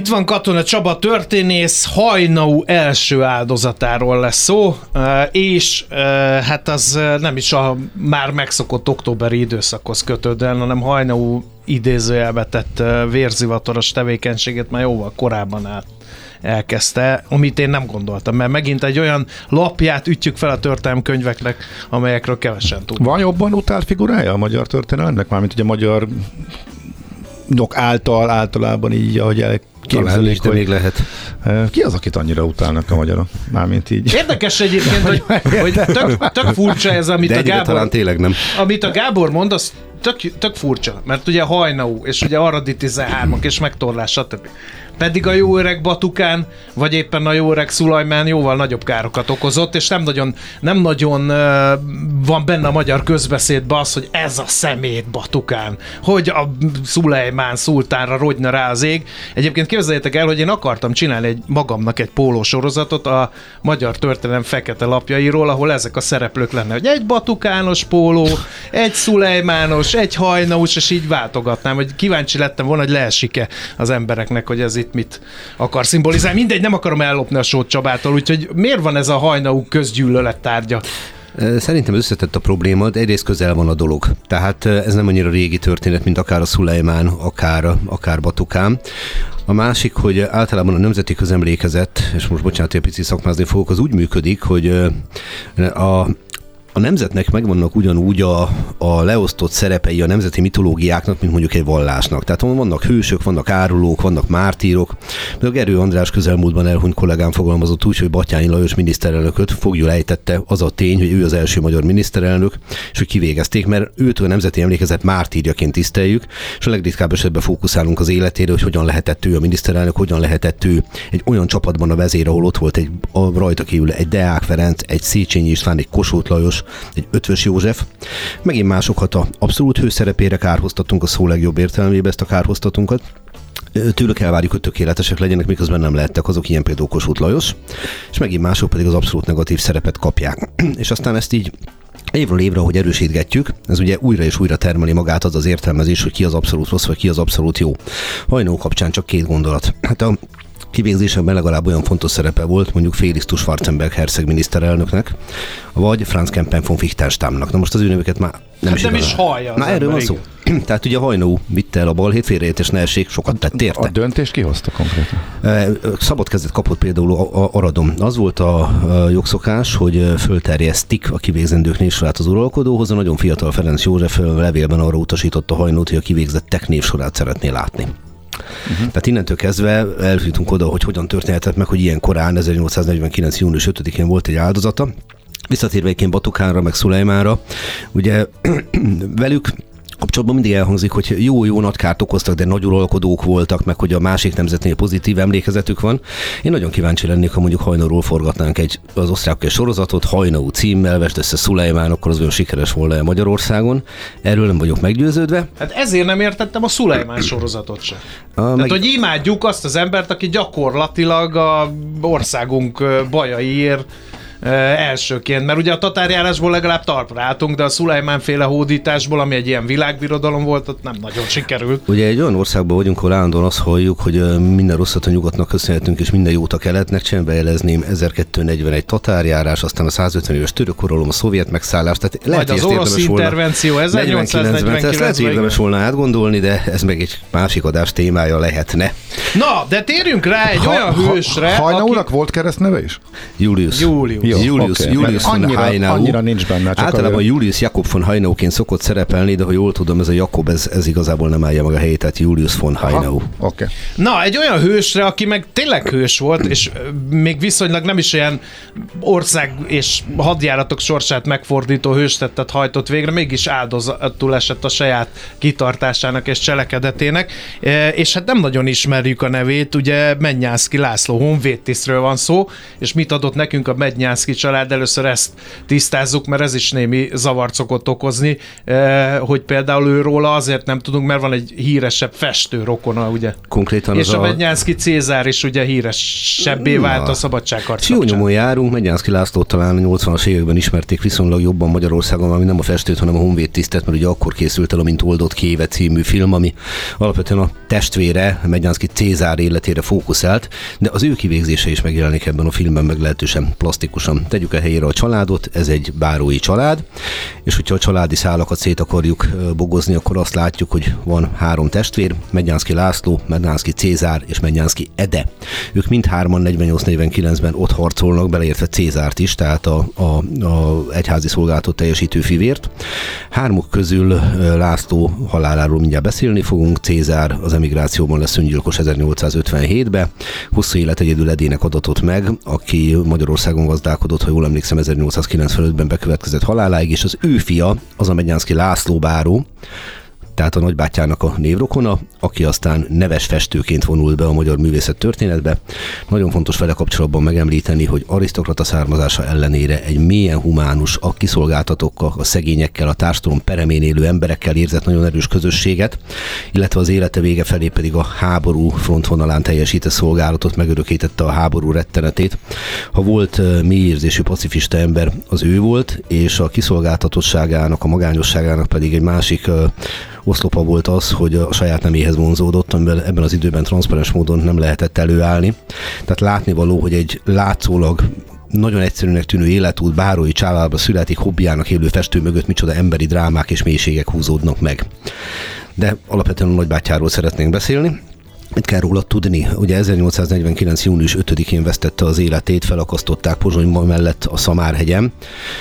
Itt van Katona Csaba történész, Haynau első áldozatáról lesz szó, és hát az nem is a már megszokott októberi időszakhoz kötődően, hanem Haynau idézőjelbe tett vérzivataros tevékenységét már jóval korábban elkezdte, amit én nem gondoltam, mert megint egy olyan lapját ütjük fel a történelemkönyveknek, amelyekről kevesen tudunk. Van jobban utált figurája a magyar történelemnek? Mármint ugye a magyar általában így, ahogy elképzelik, hogy még lehet. Ki az, akit annyira utálnak a magyarok? Mármint így. Érdekes egyébként, hogy tök furcsa ez, amit a Gábor... talán tényleg nem. Amit a Gábor mond, az tök furcsa, mert ugye Haynau, és ugye Aradi 13-ak, és megtorlás, stb. Pedig a jó öreg Batukán, vagy éppen a jó öreg Szulajmán jóval nagyobb károkat okozott, és nem nagyon van benne a magyar közbeszédben az, hogy ez a szemét Batukán, hogy a Szulajmán szultánra rogyna rá az ég. Egyébként képzeljétek el, hogy én akartam csinálni magamnak egy pólósorozatot a magyar történelem fekete lapjairól, ahol ezek a szereplők lenne, hogy egy batukános póló, egy szulejmános, egy hajnaus, és így váltogatnám, hogy kíváncsi lettem volna, hogy leesik-e az embereknek, hogy ez itt mit akar szimbolizálni. Mindegy, nem akarom ellopni a Sót Csabától, úgyhogy miért van ez a Haynau közgyűlölet tárgya? Szerintem összetett a probléma, de egyrészt közel van a dolog. Tehát ez nem annyira régi történet, mint akár a Szulejmán, akár Batukán. A másik, hogy általában a nemzeti közemlékezet, és most bocsánat, hogy pici szakmázni fogok, az úgy működik, hogy a nemzetnek megvannak ugyanúgy a leosztott szerepei a nemzeti mitológiáknak, mint mondjuk egy vallásnak. Tehát vannak hősök, vannak árulók, vannak mártírok. De a Gerő András közelmúltban elhunyt kollégám fogalmazott úgy, hogy Batthyány Lajos miniszterelnököt foglyul ejtette az a tény, hogy ő az első magyar miniszterelnök, és hogy kivégezték, mert őt a nemzeti emlékezet mártírjaként tiszteljük, és a legritkább esetben fókuszálunk az életére, hogy hogyan lehetett ő a miniszterelnök, hogyan lehetett ő egy olyan csapatban a vezér, ahol ott volt rajta kívül egy Deák Ferenc, egy Széchenyi István, egy Kossuth Lajos, egy Ötvös József. Megint másokat a abszolút hőszerepére kárhoztatunk, a szó legjobb értelmében ezt a kárhoztatunkat. Tőlük elvárjuk, hogy tökéletesek legyenek, miközben nem lehettek azok, ilyen például Kossuth Lajos, és megint mások pedig az abszolút negatív szerepet kapják. És aztán ezt így évről évre, ahogy erősítgetjük, ez ugye újra és újra termeli magát az értelmezés, hogy ki az abszolút rossz, vagy ki az abszolút jó. Haynau kapcsán csak 2 gondolat. Hát a kivégzésekben legalább olyan fontos szerepe volt mondjuk Felix Schwarzenberg herceg miniszterelnöknek, vagy Franz Kempen von Fichtensteinnak. Na most az ő nevüket már nem is hallja. Na erről van szó. Tehát ugye Haynau vitte el a balhét, félreértés ne essék, sokat tett érte. A döntést ki hozta konkrétan? Szabad kezet kapott például Aradon. Az volt a jogszokás, hogy fölterjesztik a kivégzendők névsorát az uralkodóhoz. A nagyon fiatal Ferenc József levélben arra utasította Haynaut, hogy a kivégzettek névsorát szeretné látni. Tehát innentől kezdve eljutunk oda, hogy hogyan történhetett meg, hogy ilyen korán, 1849. június 5-én volt egy áldozata. Visszatérve egyébként Batukánra, meg Szulejmánra, ugye velük kapcsolatban mindig elhangzik, hogy jó nagy kárt okoztak, de nagy uralkodók voltak, meg hogy a másik nemzetnél pozitív emlékezetük van. Én nagyon kíváncsi lennék, ha mondjuk Haynauról forgatnánk az osztrák sorozatot, Haynau címmel, vesd össze Szulejmán, akkor az olyan sikeres volna Magyarországon. Erről nem vagyok meggyőződve. Hát ezért nem értettem a Szulejmán sorozatot sem. Tehát, hogy imádjuk azt az embert, aki gyakorlatilag a országunk bajaiért elsőként, mert ugye a tatárjárásból legalább talpra álltunk, de a Szulejmán-féle hódításból, ami egy ilyen világbirodalom volt, ott nem nagyon sikerült. Ugye egy olyan országban vagyunk, ahol állandóan azt halljuk, hogy minden rosszat a nyugatnak köszönhetünk, és minden jót a keletnek. Csembe jelezném 1241 tatárjárás, aztán a 150 éves török uralom, a szovjet megszállás. Tehát majd az orosz intervenció 1849-ben. Ezt lehet érdemes volna átgondolni, de ez meg egy másik adás témája lehetne. Na, de térjünk rá egy olyan hősre, Haynaunak volt keresztneve is? Julius von Haynau. Annyira nincs benne. Általában Julius Jakob von Haynauként szokott szerepelni, de ha jól tudom, ez a Jakob, ez igazából nem állja meg a helyét, tehát Julius von Haynau. Okay. Na, egy olyan hősre, aki meg tényleg hős volt, és még viszonylag nem is olyan ország és hadjáratok sorsát megfordító hőstettet hajtott végre, mégis áldozatul esett a saját kitartásának és cselekedetének, és hát nem nagyon ismerjük a nevét, ugye Mednyánszky László honvédtisztről van szó, és mit adott nekünk a Mednyánszky Mednyánszky család, először ezt tisztázzuk, mert ez is némi zavart szokott okozni, hogy például őróla azért nem tudunk, mert van egy híresebb festő rokona, ugye? Konkrétan és a Mednyánszky Cézár is ugye híresebbé vált a szabadságharc kapcsán. Jó nyomon járunk, Mednyánszky Lászlót talán a 80-as években ismerték viszonylag jobban Magyarországon, ami nem a festőt, hanem a honvédtisztet, mert ugye akkor készült el a Mint oldott ki éve című film, ami alapvetően a testvére, Mednyánszky Cézár életére fókuszált, de az ő kivégzése is megjelenik ebben a filmben meglehetősen plastikusan. Tegyük a helyére a családot, ez egy bárói család, és hogyha a családi szálakat szét akarjuk bogozni, akkor azt látjuk, hogy van 3 testvér, Mednyánszky László, Mednyánszky Cézár és Mednyánszky Ede. Ők mindhárman 48-49-ben ott harcolnak, beleértve Cézárt is, tehát a egyházi szolgálatot teljesítő fivért. 3 közül László haláláról mindjárt beszélni fogunk, Cézár az emigrációban lesz öngyilkos 1857-ben, hosszú élet egyedül Edének adatott meg, aki Magyarországon gazdálkodott, ha jól emlékszem, 1895-ben bekövetkezett haláláig, és az ő fia, az a Mednyánszky László báró, tehát a nagybátyjának a névrokona, aki aztán neves festőként vonult be a magyar művészet történetbe. Nagyon fontos vele kapcsolatban megemlíteni, hogy arisztokrata származása ellenére egy mélyen humánus, a kiszolgáltatókkal, a szegényekkel, a társadalom peremén élő emberekkel érzett nagyon erős közösséget, illetve az élete vége felé pedig a háború frontvonalán teljesített szolgálatot, megörökítette a háború rettenetét. Ha volt mélyérzésű pacifista ember, az ő volt, és a kiszolgáltatottságának, a magányosságának pedig egy másik oszlopa volt az, hogy a saját neméhez vonzódott, amivel ebben az időben transzparens módon nem lehetett előállni. Tehát látnivaló, hogy egy látszólag nagyon egyszerűnek tűnő életút bárói családba születik, hobbiának élő festő mögött micsoda emberi drámák és mélységek húzódnak meg. De alapvetően a nagybátyjáról szeretnénk beszélni. Mit kell róla tudni? Ugye 1849. június 5-én vesztette az életét, felakasztották Pozsony mellett a Szamárhegyen,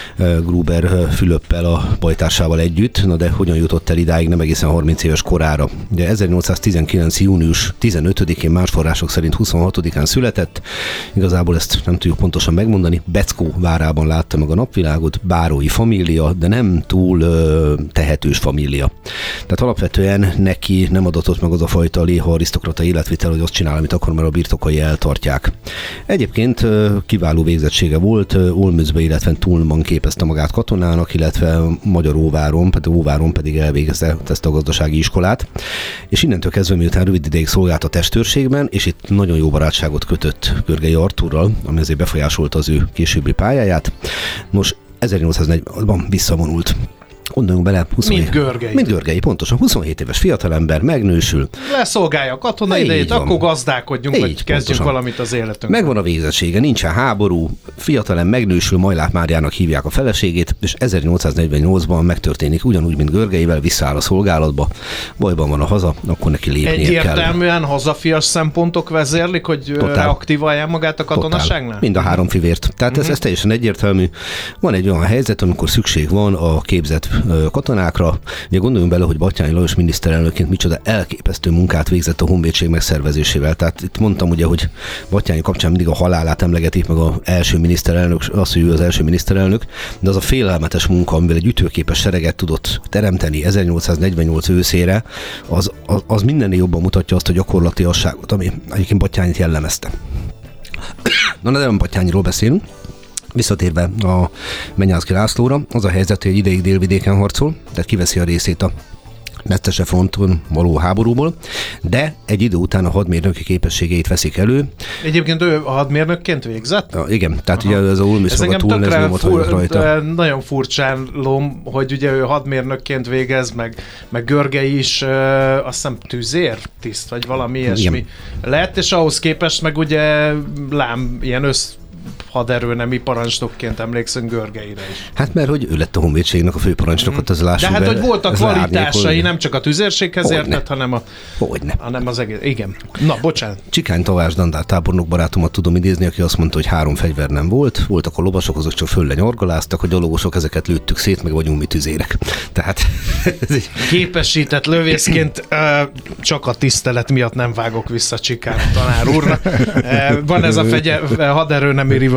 Gruber Fülöppel a bajtársával együtt, na de hogyan jutott el idáig, nem egészen 30 éves korára. Ugye 1819. június 15-én, más források szerint 26-án született, igazából ezt nem tudjuk pontosan megmondani, Beckó várában látta meg a napvilágot, bárói família, de nem túl tehetős família. Tehát alapvetően neki nem adatott meg az a fajta léha arisztokrata életvitel, hogy azt csinál, amit akar, mert a birtokai eltartják. Egyébként kiváló végzettsége volt, Olmützbe, illetve Thunban képezte magát katonának, illetve Óváron pedig elvégezte ezt a gazdasági iskolát, és innentől kezdve, miután rövid ideig szolgált a testőrségben, és itt nagyon jó barátságot kötött Görgei Artúrral, ami azért befolyásolta az ő későbbi pályáját. Nos, 1840-ban visszavonult. Gondoljunk bele, mint Görgei, pontosan 27 éves fiatalember, megnősül. Leszolgálja a katona idejét, akkor gazdálkodjunk, vagy kezdjünk pontosan valamit az életünkben. Megvan a végzettsége, nincsen háború, fiatalen megnősül, Majlát Máriának hívják a feleségét, és 1848-ban megtörténik ugyanúgy, mint Görgeivel, visszaáll a szolgálatba, bajban van a haza, akkor neki lépnie kell. Egyértelműen hazafias szempontok vezérlik, hogy reaktiválja magát a katonaságnál? Mind a 3 fivért. Tehát ez teljesen egyértelmű. Van egy olyan helyzet, amikor szükség van a képzett katonákra. Ugye gondoljunk bele, hogy Batthyány Lajos miniszterelnökként micsoda elképesztő munkát végzett a honvédség megszervezésével. Tehát itt mondtam ugye, hogy Batthyány kapcsán mindig a halálát emlegetik, meg az első miniszterelnök, az, hogy ő az első miniszterelnök, de az a félelmetes munka, amivel egy ütőképes sereget tudott teremteni 1848 őszére, az mindennél jobban mutatja azt a gyakorlatiasságot, ami egyébként Batthyányt jellemezte. Na, de nem Batthyányról beszélünk. Visszatérve a Mednyánszky Lászlóra, az a helyzet, hogy egy ideig délvidéken harcol, tehát kiveszi a részét a Neccese fronton való háborúból, de egy idő után a hadmérnöki képességeit veszik elő. Egyébként ő a hadmérnökként végzett? Igen, tehát ugye ez a Ulmüszmaga túlneznyomot vagyok rajta. Nagyon furcsálom, hogy ugye ő hadmérnökként végez, meg Görgei is, azt hiszem tüzértiszt, vagy valami ilyesmi lett, és ahhoz képest meg ugye ilyen haderőnemi parancsnokként emlékszünk Görgeire is. Hát mert hogy ő lett a honvédségnek a főparancsnokot, az lássuk. De hát hogy voltak kvalitásai, nem csak a tüzérséghez értett, hanem az egész. Igen. Na, bocsánat. Csikány Tavás Dandár tábornok barátomat tudom idézni, aki azt mondta, hogy 3 fegyver nem volt. Voltak a lovasok, azok csak föllenyargaláztak, a gyalogosok, ezeket lőttük szét, meg vagyunk mi tüzérek. Tehát képesített lövészként csak a tisztelet miatt nem vágok vissza Csikán tanár úrnak. Van ez a haderőnemi rivalizálás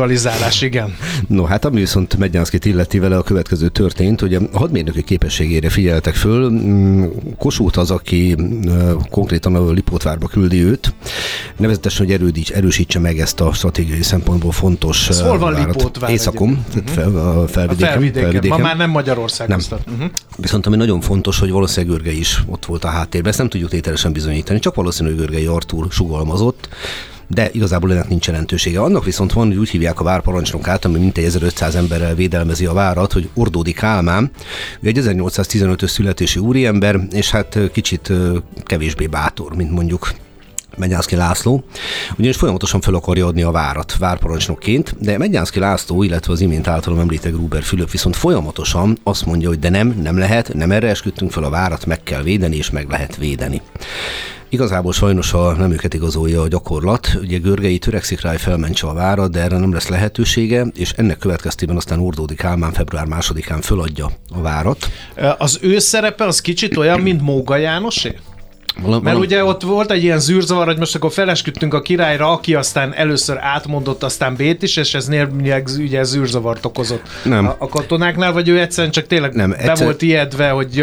visualizálás, igen. No, hát ami viszont Mednyánszkit illeti, vele a következő történt, hogy a hadmérnöki képességére figyeltek föl. Kossuth az, aki konkrétan a Lipótvárba küldi őt, nevezetesen, hogy erősítse meg ezt a stratégiai szempontból fontos várat. Hol van Lipótvár? Északon, a felvidéken. Ma már nem Magyarország. Nem. Viszont ami nagyon fontos, hogy valószínűleg Görgei is ott volt a háttérben. Ezt nem tudjuk tételesen bizonyítani, csak valószínű, hogy Görgei Artúr sugalmazott, de igazából ennek nincs jelentősége. Annak viszont van, hogy úgy hívják a várparancsnokát, ami mintegy 1500 emberrel védelmezi a várat, hogy Ordódi Kálmán. Ő egy 1815-ös születési úriember, és hát kicsit kevésbé bátor, mint mondjuk Mednyánszky László, ugyanis folyamatosan fel akarja adni a várat várparancsnokként, de Mednyánszky László, illetve az imént általam említett Gruber Fülöp viszont folyamatosan azt mondja, hogy de nem lehet, nem erre esküdtünk fel a várat, meg kell védeni, és meg lehet védeni. Igazából sajnos nem őket igazolja a gyakorlat. Ugye Görgei törekszik rá, hogy felmentse a várat, de erre nem lesz lehetősége, és ennek következtében aztán Ordódi Kálmán február 2-án föladja a várat. Az ő szerepe az kicsit olyan, mint Móga Jánosé? Mert ugye ott volt egy ilyen zűrzavar, hogy most akkor felesküdtünk a királyra, aki aztán először átmondott, aztán Bét is, és ez némileg ugye zűrzavart okozott a katonáknál, vagy ő egyszerűen csak tényleg volt ijedve, hogy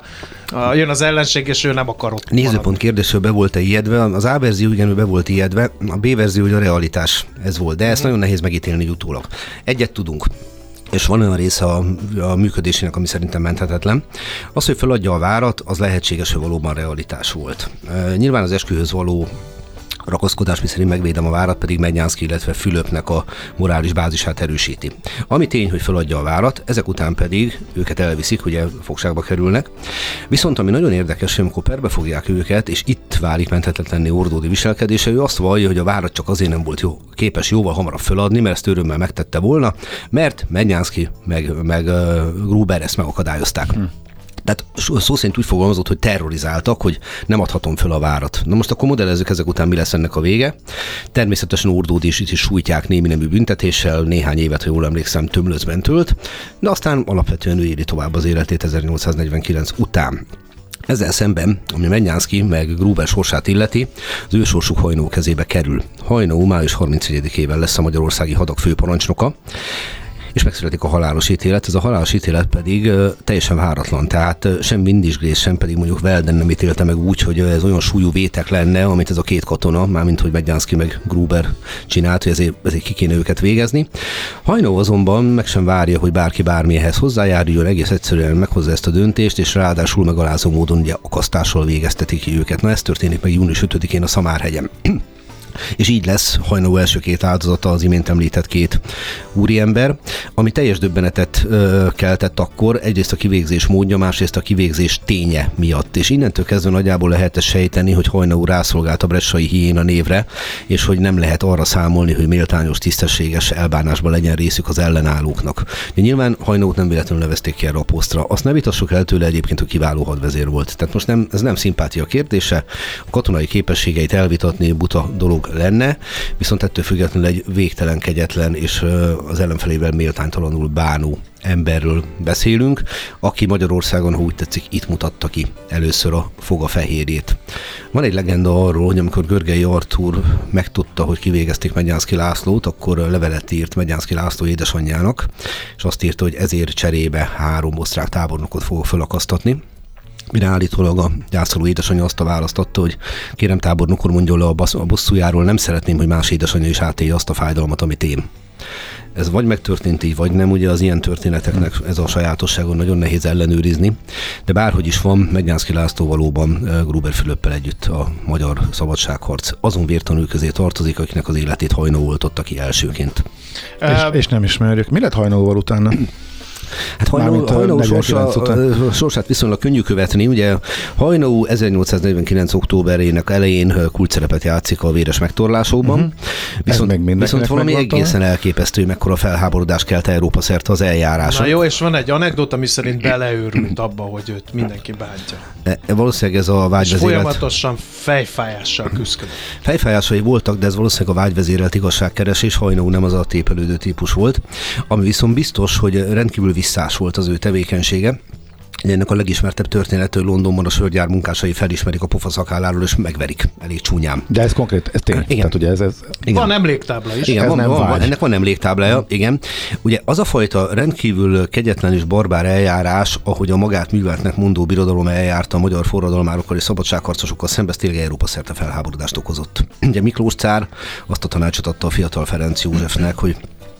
jön az ellenség, és ő nem akarott. Nézőpont kérdés, hogy be volt-e ijedve. Az A verzió igen, ő be volt ijedve, a B verzió, hogy a realitás ez volt, de ezt nagyon nehéz megítélni utólag. Egyet tudunk. És van olyan része a működésének, ami szerintem menthetetlen. Az, hogy feladja a várat, az lehetséges, hogy valóban realitás volt. Nyilván az eskühöz való ragaszkodás, miszerint megvédem a várat, pedig Mednyánszky, illetve Fülöpnek a morális bázisát erősíti. Ami tény, hogy feladja a várat, ezek után pedig őket elviszik, ugye fogságba kerülnek. Viszont ami nagyon érdekes, hogy amikor perbe fogják őket, és itt válik menthetetlenné Ordódi viselkedése, ő azt vallja, hogy a várat csak azért nem volt képes jóval hamarabb feladni, mert ezt örömmel megtette volna, mert Mednyánszky meg Gruber ezt megakadályozták. Tehát szó szerint úgy fogalmazott, hogy terrorizáltak, hogy nem adhatom föl a várat. Na most akkor modellezzük ezek után, mi lesz ennek a vége. Természetesen Ordódi is itt is sújtják némi nemű büntetéssel, néhány évet, ha jól emlékszem, tömlöcben tölt, de aztán alapvetően ő éli tovább az életét 1849 után. Ezzel szemben, ami Mednyánszky meg Gruber sorsát illeti, az ő sorsuk Haynó kezébe kerül. Haynó május 31-ével lesz a magyarországi hadak főparancsnoka, és megszületik a halálos ítélet. Ez a halálos ítélet pedig teljesen váratlan, tehát sem Windisgrész, sem pedig mondjuk Welden nem ítélte meg úgy, hogy ez olyan súlyú vétek lenne, amit ez a két katona, mármint hogy Mednyánszky meg Gruber csinált, hogy ezért ki kéne őket végezni. Haynó azonban meg sem várja, hogy bárki bármilyenhez hozzájáruljon, egész egyszerűen meghozza ezt a döntést, és ráadásul megalázó módon ugye akasztással végeztetik ki őket. Na ez történik meg június 5-én a Szamárhegyen. És így lesz Haynó első két áldozata az imént említett két úriember, ami teljes döbbenetet keltett akkor, egyrészt a kivégzés módja, másrészt a kivégzés ténye miatt. És innentől kezdve nagyjából lehet sejteni, hogy Haynó rászolgált a bressai hiéna névre, és hogy nem lehet arra számolni, hogy méltányos, tisztességes elbánásban legyen részük az ellenállóknak. De nyilván Haynót nem véletlenül nevezték ki erre a posztra. Azt ne vitassuk el tőle egyébként, hogy kiváló hadvezér volt. Tehát most ez nem szimpátia kérdése, a katonai képességeit elvitatni buta dolog lenne, viszont ettől függetlenül egy végtelen, kegyetlen és az ellenfelével méltánytalanul bánó emberről beszélünk, aki Magyarországon, ha úgy tetszik, itt mutatta ki először a foga fehérjét. Van egy legenda arról, hogy amikor Görgei Artúr megtudta, hogy kivégezték Mednyánszky Lászlót, akkor levelet írt Mednyánszky László édesanyjának, és azt írta, hogy ezért cserébe 3 osztrák tábornokot fogok felakasztatni. Mire állítólag a gyászoló édesanyja azt a választ adta, hogy kérem tábornok úr, mondjon le a bosszújáról, nem szeretném, hogy más édesanyja is átélje azt a fájdalmat, amit én. Ez vagy megtörtént így, vagy nem, ugye az ilyen történeteknek ez a sajátosságon nagyon nehéz ellenőrizni, de bárhogy is van, Mednyánszky László valóban Gruber Fülöppel együtt a magyar szabadságharc azon vértanúk közé tartozik, akinek az életét Haynó oltotta ki elsőként. És nem ismerjük. Mi lett Haynóval utána? Hát Haynó sorsát viszonylag könnyű követni. Ugye Haynó 1849. októberének elején kulcsszerepet játszik a véres megtorlásokban. Viszont valami egészen elképesztő, mekkora felháborodás kelt Európa szerte az eljárása. Na jó, és van egy anekdota, ami szerint beleőrült abba, hogy őt mindenki bántja. Valószínűleg ez a vágyvezérelt... És folyamatosan fejfájással küzdött. Fejfájásai voltak, de ez valószínűleg a vágyvezérelt igazságkeresés. Haynó nem az a tépelődő típus volt, ami viszont biztos, hogy rendkívül visszás volt az ő tevékenysége. Ennek a legismertebb történet, hogy Londonban a sörgyár munkásai felismerik a pofaszakálláról, és megverik elég csúnyán. De ez konkrét, ez tény. Igen. Tehát ugye ez Igen. Van emléktábla is. Igen, Ez nem vágy. ennek van emléktáblája, igen. Ugye az a fajta rendkívül kegyetlen és barbár eljárás, ahogy a magát műveltnek mondó birodalom eljárta a magyar forradalmárokkal és szabadságharcosokkal szembe, tényleg Európa szerte felháborodást okozott. Ugye Miklós cár azt a tanácsot adta a fiatal Ferenc Józsefnek, hogy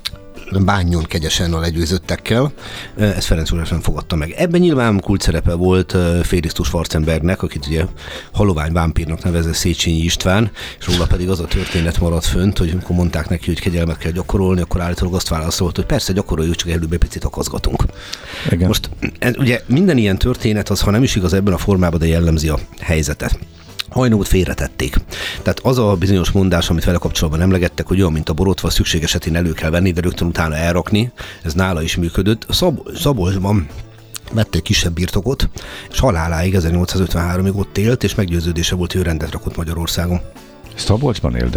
bánjon kegyesen a legyőzöttekkel. Ezt Ferenc József nem fogadta meg. Ebben nyilván kult szerepe volt Férisztus Schwarzenbergnek, akit ugye halovány vámpírnak nevezett Széchenyi István, és róla pedig az a történet maradt fönt, hogy amikor mondták neki, hogy kegyelmet kell gyakorolni, akkor állítólag azt válaszolt, hogy persze gyakoroljuk, csak előbb egy picit akaszgatunk. Igen. Most ugye minden ilyen történet, az ha nem is igaz ebben a formában, de jellemzi a helyzetet. Hajnót félretették. Tehát az a bizonyos mondás, amit vele kapcsolatban emlegettek, hogy olyan, mint a borotva, szükség esetén elő kell venni, de rögtön utána elrakni, ez nála is működött. Szabolcsban vett egy kisebb birtokot, és haláláig 1853-ig ott élt, és meggyőződése volt, hogy ő rendet rakott Magyarországon. Szabolcsban élt?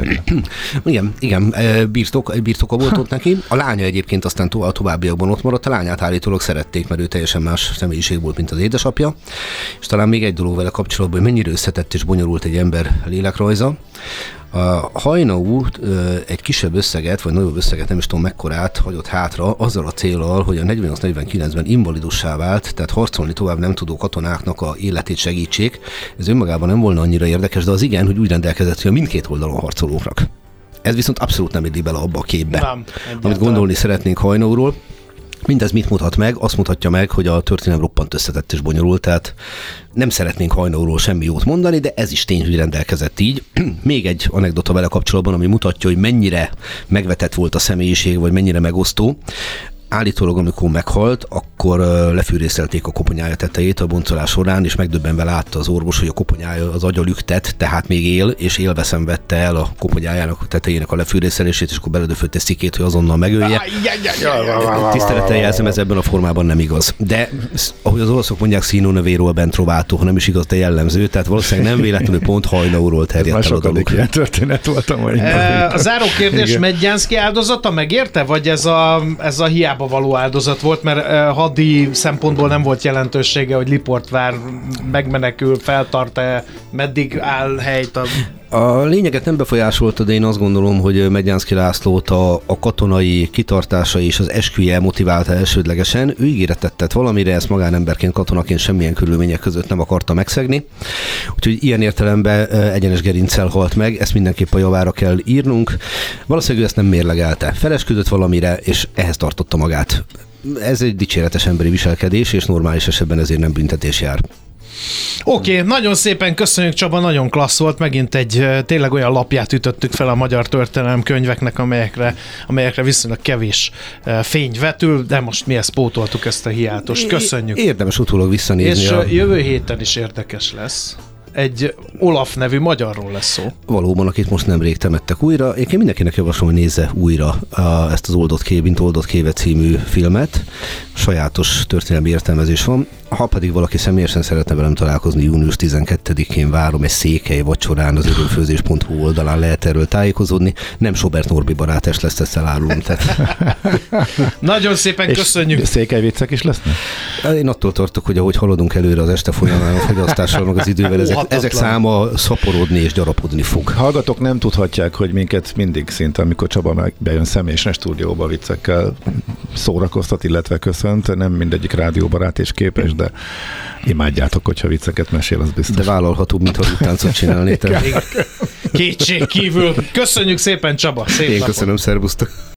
Igen, birtoka volt ott neki. A lánya egyébként aztán a továbbiakban ott maradt. A lányát állítólag szerették, mert ő teljesen más személyiség volt, mint az édesapja. És talán még egy dolog vele kapcsolatban, hogy mennyire összetett és bonyolult egy ember lélekrajza. A Haynau egy kisebb összeget, vagy nagyobb összeget, nem is tudom mekkorát hagyott hátra, azzal a céllal, hogy a 48-49-ben invalidussá vált, tehát harcolni tovább nem tudó katonáknak a életét segítsék. Ez önmagában nem volna annyira érdekes, de az igen, hogy úgy rendelkezett, hogy a mindkét oldalon harcolóknak. Ez viszont abszolút nem illik bele abba a képbe, Nem, amit gondolni szeretnénk Haynauról. Mindez mit mutat meg? Azt mutatja meg, hogy a történelem roppant összetett és bonyolult, tehát nem szeretnénk Haynauról semmi jót mondani, de ez is tény, hogy rendelkezett így. Még egy anekdota vele kapcsolatban, ami mutatja, hogy mennyire megvetett volt a személyiség, vagy mennyire megosztó. Állítólag, amikor meghalt, akkor lefűrészelték a koponyája tetejét a boncolás során, és megdöbbenve látta az orvos, hogy a koponyája az agya lüktet, tehát még él, és élve szenvedte el a koponyájának a tetejének a lefűrészelését, és akkor beledöfött egy szikét, hogy azonnal megölje. Tisztelettel jelzem, ez ebben a formában nem igaz. De ahogy az olaszok mondják, sino nevero ben trovato, nem is igaz, de jellemző, tehát valószínűleg nem véletlenül pont Haynauról terjedt el a dolog. Ilyen történet volt a mai A záró kérdés, Medgyánszky áldozata megérte, vagy ez a hiába való áldozat volt, mert hadi szempontból nem volt jelentősége, hogy Liportvár megmenekül, feltart-e, meddig áll helyt A lényeget nem befolyásolta, de én azt gondolom, hogy Medgyánszky Lászlót a katonai kitartása és az esküje motiválta elsődlegesen. Ő ígéretet tett valamire, ezt magánemberként, katonaként semmilyen körülmények között nem akarta megszegni. Úgyhogy ilyen értelemben egyenes gerinccel halt meg, ezt mindenképp a javára kell írnunk. Valószínűleg ő ezt nem mérlegelte. Felesküdött valamire, és ehhez tartotta magát. Ez egy dicséretes emberi viselkedés, és normális esetben ezért nem büntetés jár. Oké, nagyon szépen köszönjük, Csaba, nagyon klassz volt, megint egy tényleg olyan lapját ütöttük fel a magyar történelem könyveknek, amelyekre viszonylag kevés fény vetül, de most mi ezt pótoltuk, ezt a hiátust. Köszönjük. Érdemes utólag visszanézni. És jövő héten is érdekes lesz. Egy Olaf nevű magyarról lesz szó. Valóban, akit most nemrég temettek újra. Én mindenkinek javaslom, hogy nézze újra ezt az Oldott Kép, mint Oldott Kéve című filmet. Sajátos történelmi értelmezés van. Ha pedig valaki személyesen szeretne velem találkozni, június 12-én várom egy székely vacsorán az örömfőzés.hu oldalán lehet erről tájékozódni. Nem Sobert Norbi barátest lesz, ezt elárulom. Nagyon szépen köszönjük. És székely viccek is lesznek? Én attól tartok, hogy ahogy haladunk előre az este folyamán a fogyasztással, meg az idővel, ezek száma szaporodni és gyarapodni fog. Hallgatók nem tudhatják, hogy minket mindig szinte, amikor Csaba bejön személyesen stúdióba viccekkel szórakoztat, illetve köszönt. Nem mindegyik rádióbarát és képes, de imádjátok, hogyha vicceket mesél, az biztos. De vállalhatóbb, mint ha táncot csinálni. Kétség kívül. Köszönjük szépen, Csaba. Szép Én napot. köszönöm, szervusztok.